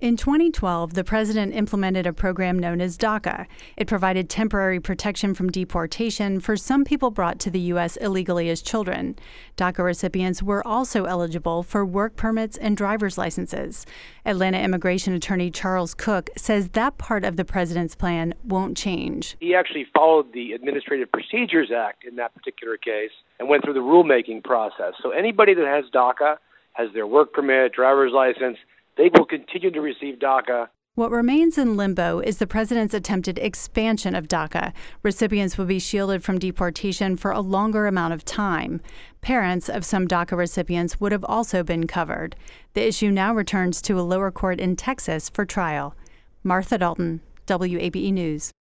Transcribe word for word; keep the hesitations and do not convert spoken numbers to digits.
In twenty twelve, the president implemented a program known as DACA. It provided temporary protection from deportation for some people brought to the U S illegally as children. DACA recipients were also eligible for work permits and driver's licenses. Atlanta immigration attorney Charles Cook says that part of the president's plan won't change. He actually followed the Administrative Procedures Act in that particular case and went through the rulemaking process. So anybody that has DACA, has their work permit, driver's license, they will continue to receive DACA. What remains in limbo is the president's attempted expansion of DACA. Recipients will be shielded from deportation for a longer amount of time. Parents of some DACA recipients would have also been covered. The issue now returns to a lower court in Texas for trial. Martha Dalton, W A B E News.